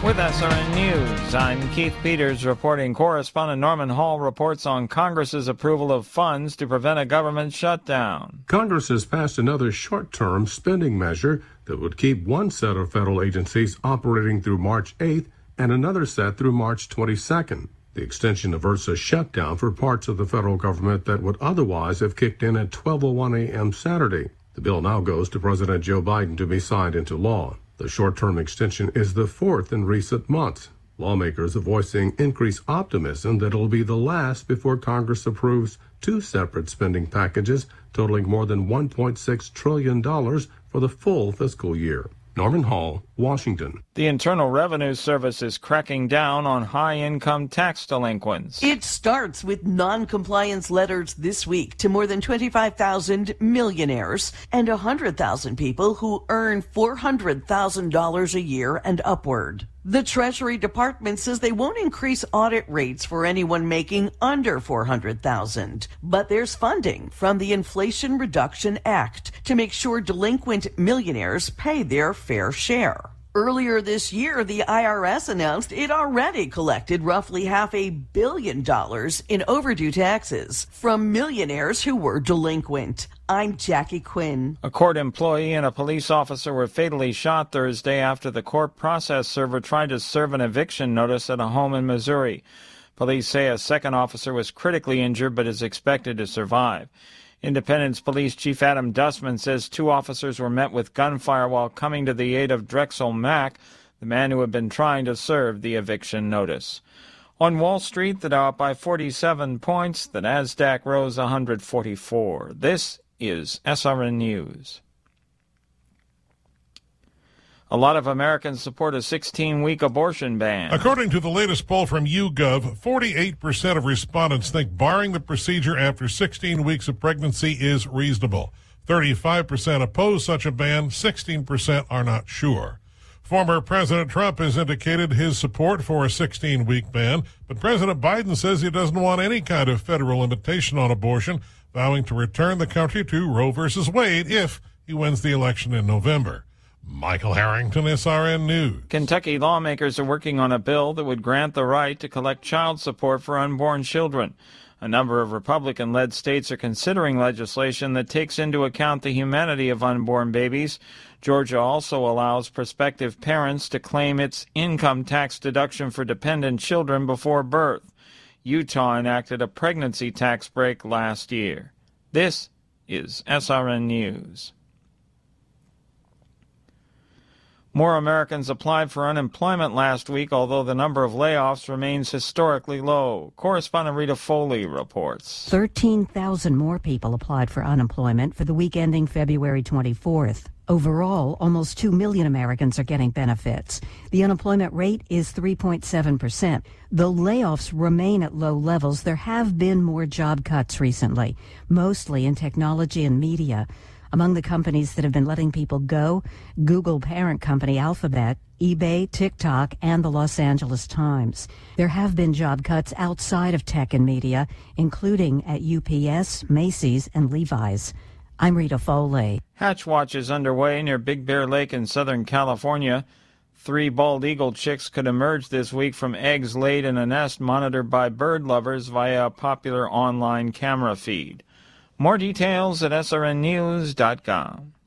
With SRN News, I'm Keith Peters reporting. Correspondent Norman Hall reports on Congress's approval of funds to prevent a government shutdown. Congress has passed another short-term spending measure that would keep one set of federal agencies operating through March 8th and another set through March 22nd. The extension averts a shutdown for parts of the federal government that would otherwise have kicked in at 12:01 a.m. Saturday. The bill now goes to President Joe Biden to be signed into law. The short-term extension is the fourth in recent months. Lawmakers are voicing increased optimism that it'll be the last before Congress approves two separate spending packages totaling more than $1.6 trillion for the full fiscal year. Norman Hall, Washington. The Internal Revenue Service is cracking down on high-income tax delinquents. It starts with non-compliance letters this week to more than 25,000 millionaires and 100,000 people who earn $400,000 a year and upward. The Treasury Department says they won't increase audit rates for anyone making under $400,000, but there's funding from the Inflation Reduction Act to make sure delinquent millionaires pay their fair share. Earlier this year, the IRS announced it already collected roughly $500 million in overdue taxes from millionaires who were delinquent. I'm Jackie Quinn. A court employee and a police officer were fatally shot Thursday after the court process server tried to serve an eviction notice at a home in Missouri. Police say a second officer was critically injured but is expected to survive. Independence Police Chief Adam Dustman says two officers were met with gunfire while coming to the aid of Drexel Mack, the man who had been trying to serve the eviction notice. On Wall Street, the Dow up by 47 points, the Nasdaq rose 144. This is SRN News. A lot of Americans support a 16-week abortion ban. According to the latest poll from YouGov, 48% of respondents think barring the procedure after 16 weeks of pregnancy is reasonable. 35% oppose such a ban, 16% are not sure. Former President Trump has indicated his support for a 16-week ban, but President Biden says he doesn't want any kind of federal limitation on abortion, vowing to return the country to Roe v. Wade if he wins the election in November. Michael Harrington, SRN News. Kentucky lawmakers are working on a bill that would grant the right to collect child support for unborn children. A number of Republican-led states are considering legislation that takes into account the humanity of unborn babies. Georgia also allows prospective parents to claim its income tax deduction for dependent children before birth. Utah enacted a pregnancy tax break last year. This is SRN News. More Americans applied for unemployment last week, although the number of layoffs remains historically low. Correspondent Rita Foley reports. 13,000 more people applied for unemployment for the week ending February 24th. Overall, almost 2 million Americans are getting benefits. The unemployment rate is 3.7%. Though layoffs remain at low levels, there have been more job cuts recently, mostly in technology and media. Among the companies that have been letting people go, Google parent company Alphabet, eBay, TikTok, and the Los Angeles Times. There have been job cuts outside of tech and media, including at UPS, Macy's, and Levi's. I'm Rita Foley. Hatch watch is underway near Big Bear Lake in Southern California. 3 bald eagle chicks could emerge this week from eggs laid in a nest monitored by bird lovers via a popular online camera feed. More details at srnnews.com.